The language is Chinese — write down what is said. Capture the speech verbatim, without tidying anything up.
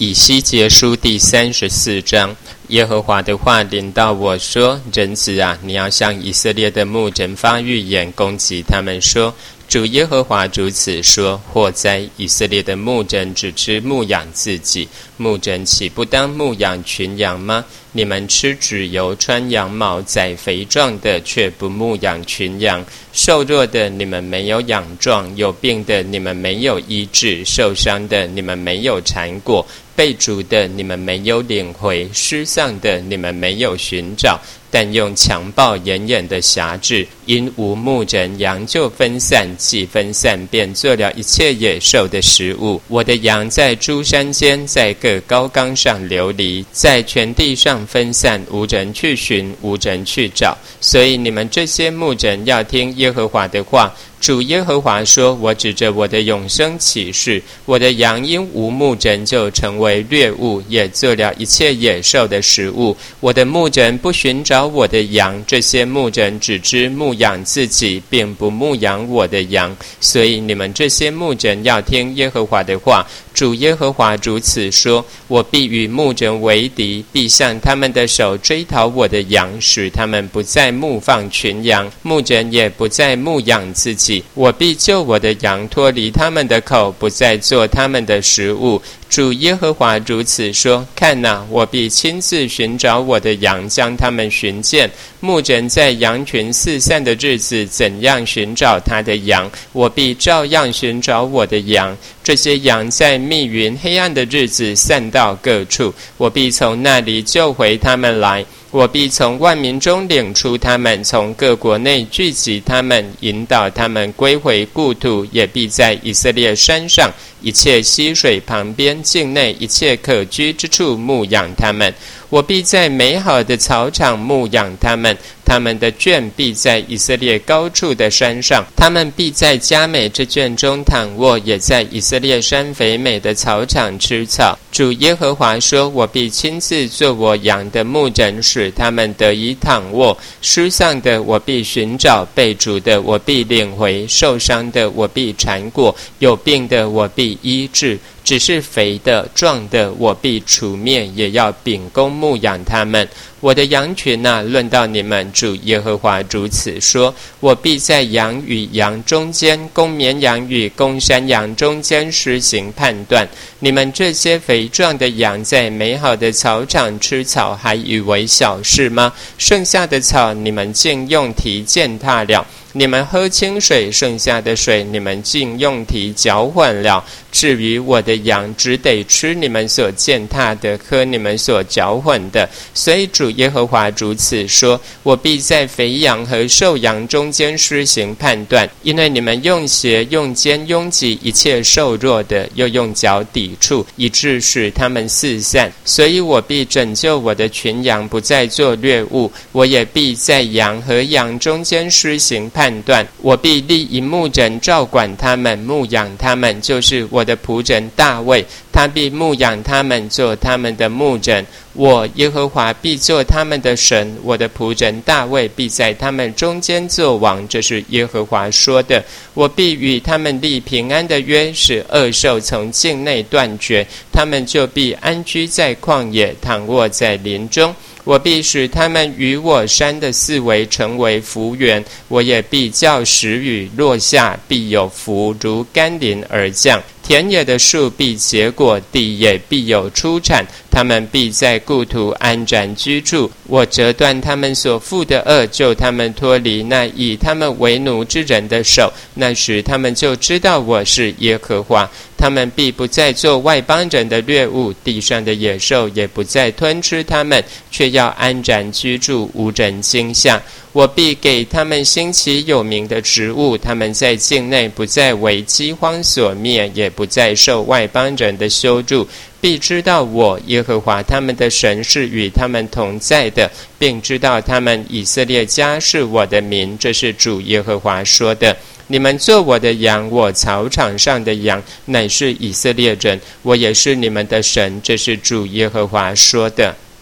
以西结书第三十四章，耶和华的话临到我说：人子啊，你要向以色列的牧人发预言，攻击他们说：主耶和华如此说，祸哉！以色列的牧人只知牧养自己，牧人岂不当牧养群羊吗？你们吃脂油，穿羊毛，宰肥壮的，却不牧养群羊；瘦弱的你们没有养壮，有病的你们没有医治，受伤的你们没有缠裹，被逐的你们没有领回，失丧的你们没有寻找，但用强暴严严的辖制，因无牧人，羊就分散，既分散，便做了一切野兽的食物。我的羊在诸山间，在各高冈上流离，在全地上分散，无人去寻，无人去找。所以你们这些牧人要听耶和华的话。主耶和华说：我指着我的永生起誓，我的羊因无牧人就成为掠物，也做了一切野兽的食物。我的牧人不寻找我的羊，这些牧人只知牧养自己，并不牧养我的羊。所以你们这些牧人要听耶和华的话。主耶和华如此说：我必与牧人为敌，必向他们的手追讨我的羊，使他们不再牧放群羊，牧人也不再牧养自己。我必救我的羊脱离他们的口，不再做他们的食物。主耶和华如此说：看哪，我必亲自寻找我的羊，将他们寻见。牧人在羊群四散的日子怎样寻找他的羊，我必照样寻找我的羊。这些羊在密云黑暗的日子散到各处，我必从那里救回他们来。我必从万民中领出他们，从各国内聚集他们，引导他们归回故土，也必在以色列山上一切溪水旁边境内一切可居之处牧养他们。我必在美好的草场牧养他们，他们的圈必在以色列高处的山上，他们必在佳美之圈中躺卧，也在以色列山肥美的草场吃草。主耶和华说：我必亲自做我羊的牧人，使他们得以躺卧。失丧的我必寻找，被逐的我必领回，受伤的我必缠裹，有病的我必医治。只是肥的壮的我必除灭，也要秉公牧养他们。我的羊群啊，论到你们，主耶和华如此说：我必在羊与羊中间，公绵羊与公山羊中间施行判断。你们这些肥壮的羊在美好的草场吃草，还以为小事吗？剩下的草你们竟用蹄践踏了，你们喝清水，剩下的水你们竟用蹄搅混了。至于我的羊，只得吃你们所践踏的，喝你们所搅混的。所以主耶和华如此说：我必在肥羊和瘦羊中间施行判断，因为你们用鞋用肩拥挤一切瘦弱的，又用脚抵触，以致使他们四散。所以我必拯救我的群羊，不再做掠物。我也必在羊和羊中间施行判断。我必立一牧人照管他们，牧养他们，就是我的仆人大卫，他必牧养他们，做他们的牧人。我耶和华必做他们的神，我的仆人大卫必在他们中间做王，这是耶和华说的。我必与他们立平安的约，使恶兽从境内断绝，他们就必安居在旷野，躺卧在林中。我必使他们与我山的四围成为福源，我也必叫时雨落下，必有福如甘霖而降。田野的树必结果，地也必有出产，他们必在故土安然居住。我折断他们所负的恶，救他们脱离那以他们为奴之人的手。那时他们就知道我是耶和华。他们必不再做外邦人的掠物，地上的野兽也不再吞吃他们，却要安然居住，无人惊吓。我必给他们兴起有名的植物，他们在境内不再为饥荒所灭，也不再受外邦人的羞辱。必知道我耶和华他们的神是与他们同在的，并知道他们以色列家是我的民，这是主耶和华说的。你们做我的羊，我草场上的羊乃是以色列人，我也是你们的神，这是主耶和华说的。